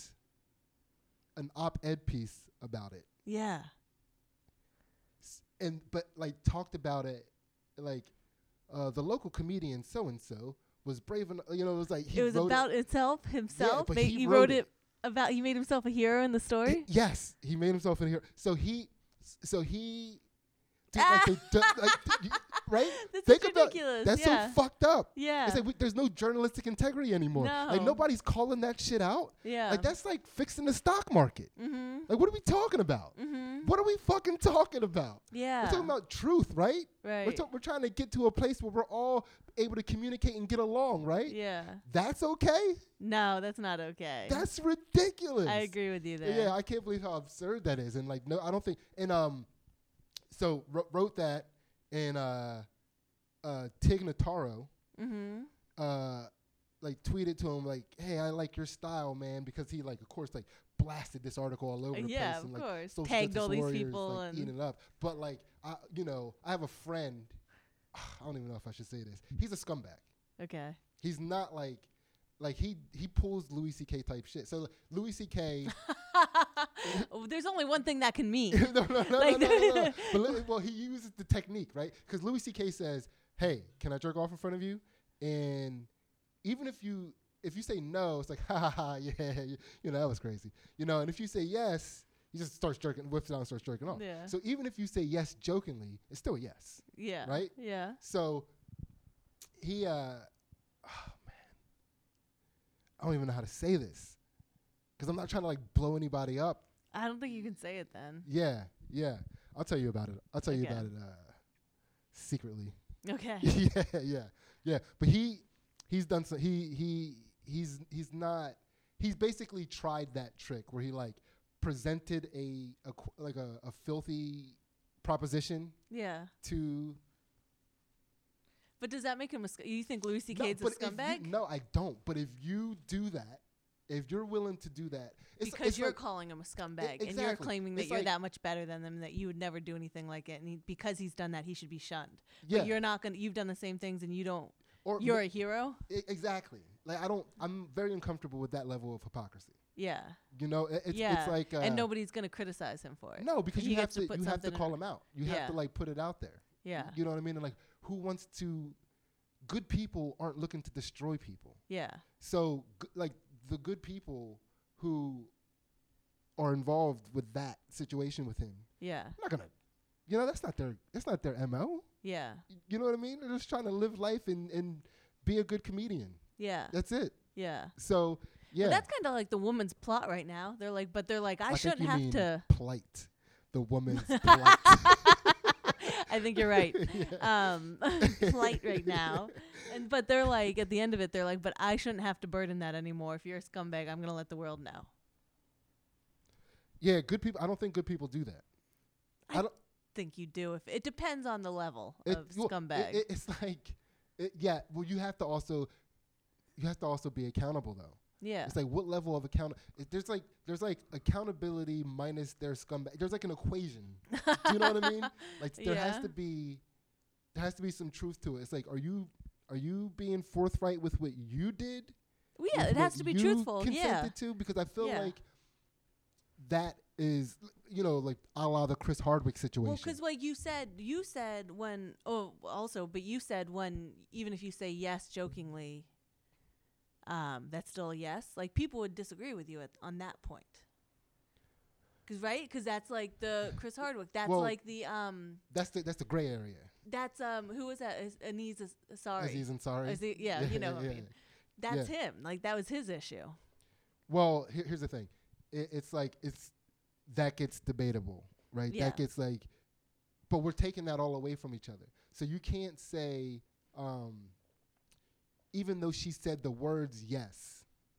an op-ed piece about it. Yeah. S- And but like talked about it like uh, the local comedian so and so was brave enough. You know, it was like he It was wrote about itself, himself. but Ma- he he wrote wrote it. it about. He made himself a hero in the story. It- yes, he made himself in here. So he, so he, dude, like they, do- like, th- right? That's Think just about ridiculous. that's yeah. so fucked up. yeah. It's like we, there's no journalistic integrity anymore. Like No. nobody's calling that shit out. yeah. Like that's like fixing the stock market. Mm-hmm. Like what are we talking about? Mm-hmm. What are we fucking talking about? Yeah. We're talking about truth, right? right. We're, ta- we're trying to get to a place where we're all able to communicate and get along, right? yeah. That's okay? No, that's not okay. That's ridiculous. I agree with you there. Yeah, I can't believe how absurd that is. And like, no, I don't think. And um, so wr- wrote that, and uh, uh, Tig Notaro, Mm-hmm. uh, like tweeted to him like, "Hey, I like your style, man," because he like, of course, like blasted this article all over the Yeah, place of and like course. social Tagged justice all these warriors, people like, and- eating it up. But like, I, you know, I have a friend. I don't even know if I should say this. He's a scumbag. Okay. He's not like, like he he pulls Louis C K type shit. So Louis C K. Oh, there's only one thing that can mean. no, no, no, Like- no, no, no. But li- well, he uses the technique, right? Because Louis C K says, "Hey, can I jerk off in front of you?" And even if you if you say no, it's like, "Ha ha ha, yeah, yeah, you know that was crazy," you know. And if you say yes, he just starts jerking, whips it out, and starts jerking off. Yeah. So even if you say yes jokingly, it's still a yes. Yeah. Right? Yeah. So he, uh, oh man, I don't even know how to say this because I'm not trying to like blow anybody up. I don't think you can say it then. Yeah, yeah. I'll tell you about it. I'll tell you Okay. about it uh, secretly. Okay. yeah, yeah, yeah. But he he's done some. He he he's he's not. He's basically tried that trick where he like presented a, a qu- like a, a filthy proposition Yeah. to. But does that make him a sc- you think Louis C No, K's a but if you- scumbag? no, I don't. But if you do that, if you're willing to do that, it's, because it's you're like, calling him a scumbag and you're exactly. claiming that It's you're like- that much better than them, that you would never do anything like it, and he, because he's done that, he should be shunned. yeah, But you're not gonna. You've done the same things, and you don't. or You're a hero. I- exactly. Like I don't. I'm very uncomfortable with that level of hypocrisy. Yeah. You know, it, it's yeah. it's like uh, and nobody's gonna criticize him for it. no, because He you have gets to to, put you have to something call in- him out. You Yeah. have to like put it out there. Yeah. You know what I mean? And like, who wants to? Good people aren't looking to destroy people. Yeah. So g- like the good people who are involved with that situation with him, Yeah. I'm not gonna. You know, that's not their that's not their M O. Yeah. You know what I mean? They're just trying to live life and and be a good comedian. Yeah. That's it. Yeah. So yeah. But that's kind of like the woman's plot right now. They're like, but they're like, I, I think shouldn't you have mean to. plight. The woman's plight. I think you're right. Um, plight right now, and but they're like, at the end of it, they're like, but I shouldn't have to burden that anymore. If you're a scumbag, I'm gonna let the world know. Yeah, good people. I don't think good people do that. I I don't Think you do? If it depends on the level it, of well, scumbag. It, it, it's like, it, yeah. Well, you have to also, you have to also be accountable though. yeah. It's like what level of account? It, there's like there's like accountability minus their scumbag. There's like an equation. Do you know what I mean? Like there has Yeah. to be, there has to be some truth to it. It's like, are you are you being forthright with what you did? Well, yeah, with it has what to be you truthful. Consented Yeah. to, because I feel Yeah. like that is, you know, like a la the Chris Hardwick situation. Well, because like you said, you said when. Oh, also, but you said when even if you say yes jokingly, um, that's still a yes. Like people would disagree with you at, on that point. Cause right, cause that's like the Chris Hardwick. That's Well, like the um. that's the that's the gray area. That's um. Who was that? Is- Aziz As- Ansari. Aziz Ansari. Aziz- yeah, you know what I mean. That's Yeah. him. Like that was his issue. Well, here, here's the thing. It, it's like it's that gets debatable, right? Yeah. That gets like, but we're taking that all away from each other. So you can't say, um, even though she said the words yes,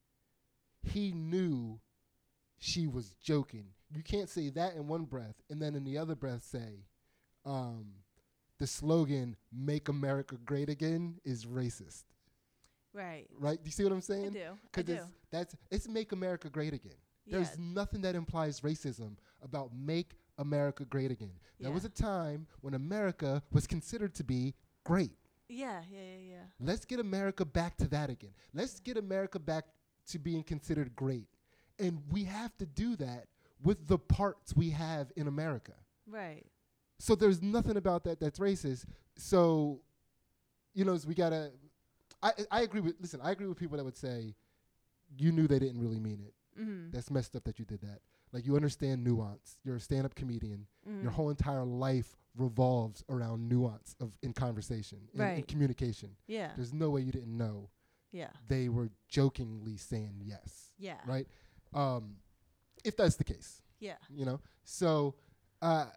he knew she was joking. You can't say that in one breath and then in the other breath say, um, the slogan "Make America Great Again" is racist. Right. Right? Do you see what I'm saying? I do. I Because do. it's that's it's make America great again. Yeah. There's nothing that implies racism about make America great again. There Yeah. was a time when America was considered to be great. Yeah. Yeah. Yeah. Yeah. Let's get America back to that again. Let's get America back to being considered great. And we have to do that with the parts we have in America. Right. So there's nothing about that that's racist. So you know, is we gotta. I I agree with. Listen, I agree with people that would say, you knew they didn't really mean it. Mm-hmm. That's messed up that you did that. Like, you understand nuance. You're a stand-up comedian. Mm-hmm. Your whole entire life revolves around nuance of in conversation, in, in Right. communication. Yeah. There's no way you didn't know Yeah. they were jokingly saying yes. Yeah. Right? Um, if that's the case, Yeah. you know. So, uh,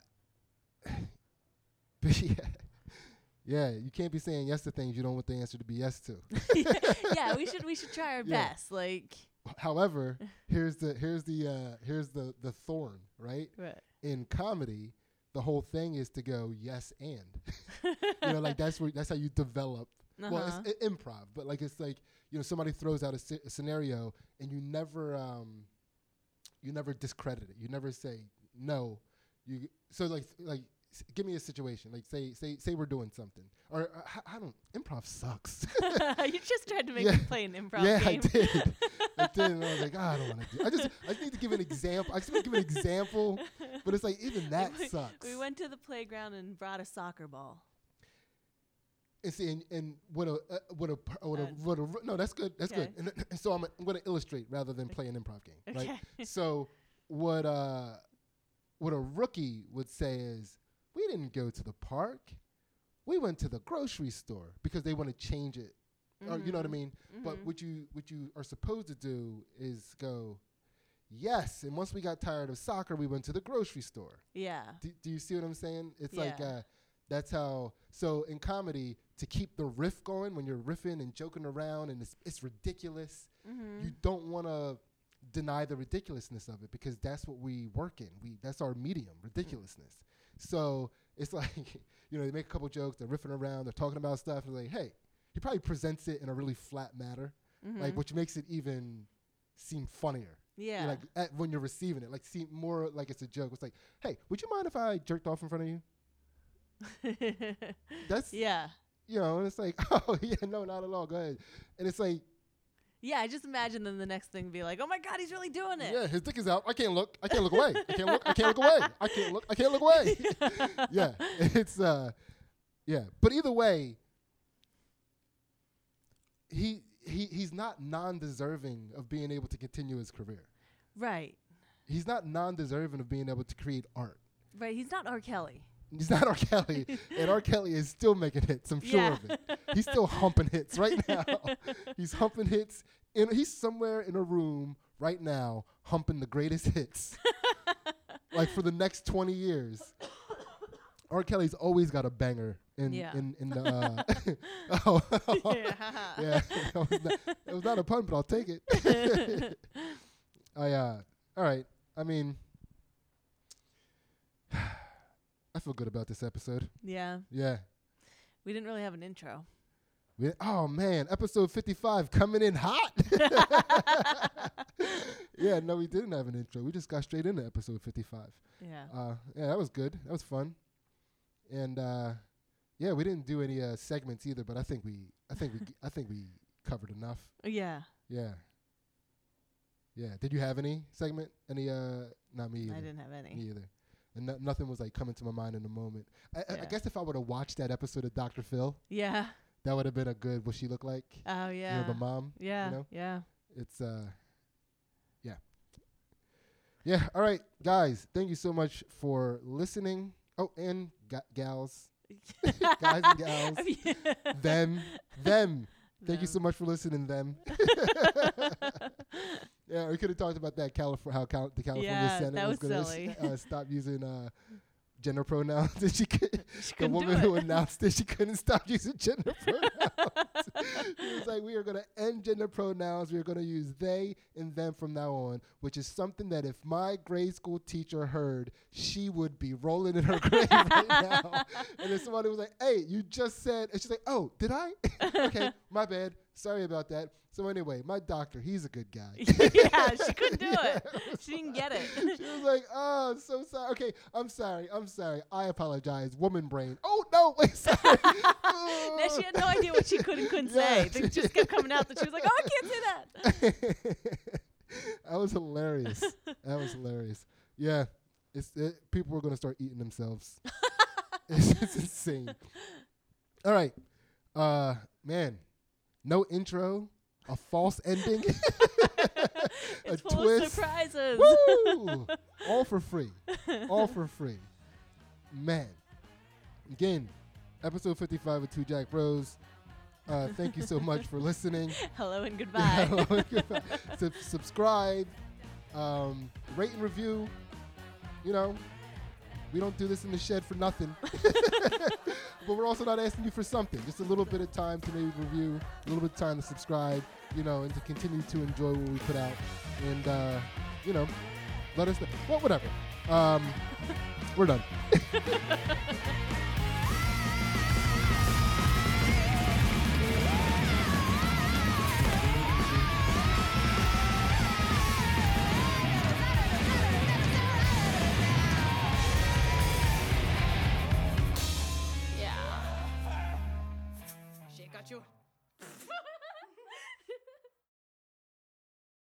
but yeah, yeah, you can't be saying yes to things you don't want the answer to be yes to. Yeah, we should we should try our Yeah. best. Like, However, here's the here's the uh, here's the the thorn, right? right. In comedy, the whole thing is to go yes and. You know, like that's where that's how you develop. Uh-huh. Well, it's I- improv, but like it's like, you know, somebody throws out a, sce- a scenario and you never um you never discredit it. You never say no. You so like like s- give me a situation. Like say say say we're doing something. Or uh, I, I don't improv sucks. You just tried to make Yeah. me play an improv yeah, game. I did. I did. And I was like, oh, I don't want to do. I just I just need to give an example. I just want to give an example, but it's like even that we, sucks. We went to the playground and brought a soccer ball. And see, and, and what a uh, what a per- what a, Uh, what a no, that's good. That's okay. good. And, and so I'm, I'm going to illustrate rather than play an improv game, right? Okay. So what uh what a rookie would say is, we didn't go to the park, we went to the grocery store, because they want to change it, or you know what I Mhm. mean. But Mhm. what you what you are supposed to do is go, yes. And once we got tired of soccer, we went to the grocery store. Yeah. Do, do you see what I'm saying? It's like Yeah. uh, that's how. So in comedy, to keep the riff going when you're riffing and joking around and it's, it's ridiculous, Mm-hmm. you don't want to deny the ridiculousness of it, because that's what we work in. We that's our medium, ridiculousness. So it's like, you know, they make a couple jokes, they're riffing around, they're talking about stuff, and they're like, hey, he probably presents it in a really flat manner, Mm-hmm. like which makes it even seem funnier. Yeah. Like at, when you're receiving it, like seem more like it's a joke. It's like, hey, would you mind if I jerked off in front of you? That's yeah. you know, and it's like, oh yeah, no, not at all. Go ahead. And it's like, Yeah. I just imagine then the next thing be like, oh my God, he's really doing it. yeah, his dick is out. I can't look. I can't look away. I can't look. I can't look away. I can't look. I can't look away. Yeah, it's uh, yeah. But either way, he he he's not non-deserving of being able to continue his career. Right. He's not non-deserving of being able to create art. Right. He's not R. Kelly. He's not R. Kelly, and R. Kelly is still making hits. I'm sure Yeah. of it. He's still humping hits right now. He's humping hits, and he's somewhere in a room right now humping the greatest hits, like for the next twenty years. R. Kelly's always got a banger in Yeah. in in the. Uh, oh, Yeah. yeah, it was, not, it was not a pun, but I'll take it. I uh, all right. I mean. I feel good about this episode. Yeah. Yeah. We didn't really have an intro. We, oh, man. Episode fifty-five coming in hot. Yeah, no, we didn't have an intro. We just got straight into episode fifty-five. Yeah. Uh, yeah, that was good. That was fun. And, uh, yeah, we didn't do any uh, segments either, but I think we I think we, I think we covered enough. Yeah. Yeah. Yeah. Did you have any segment? Any, uh, not me either. I didn't have any. Me either. And no, nothing was like coming to my mind in the moment. I, I- I Yeah. guess if I would have watched that episode of Doctor Phil, Yeah. that would have been a good what she looked like. Oh You yeah. know, the mom. yeah. You know? Yeah. It's uh yeah. Yeah, all right, guys, thank you so much for listening. Oh, and ga- gals. Guys and gals. them. Them. Thank you so much for listening, them. Yeah, we could have talked about that Calif- how Cal- the California Yeah, Senate that was, was going silly. to uh, stop using uh, gender pronouns. And she could, She the couldn't do woman who it. announced it, she couldn't stop using gender pronouns. She was like, we are going to end gender pronouns. We are going to use they and them from now on, which is something that if my grade school teacher heard, she would be rolling in her grave right now. And then somebody was like, hey, you just said, and she's like, oh, did I? Okay, my bad. Sorry about that. So anyway, my doctor, he's a good guy. Yeah, she couldn't do Yeah, it. was She didn't get it. She was like, oh, I'm so sorry. Okay, I'm sorry. I'm sorry. I apologize. Woman brain. Oh, no, wait, sorry. Now she had no idea what she could and couldn't Yeah, say. she- Things just kept coming out that she was like, oh, I can't say that. That was hilarious. That was hilarious. Yeah, it's it, people were going to start eating themselves. it's, it's insane. All right. Uh, man, no intro, a false ending, a It's full twist. of surprises. Woo! All for free. All for free. Man. Again, episode fifty-five of Two Jack Bros. Uh, thank you so much for listening. Hello and goodbye. Hello and goodbye. Sub- subscribe, um, rate and review. You know, we don't do this in the shed for nothing. But we're also not asking you for something. Just a little bit of time to maybe review, a little bit of time to subscribe, you know, and to continue to enjoy what we put out. And, uh, you know, let us know. Well, whatever. Um, we're done. Yeah. Shake got you.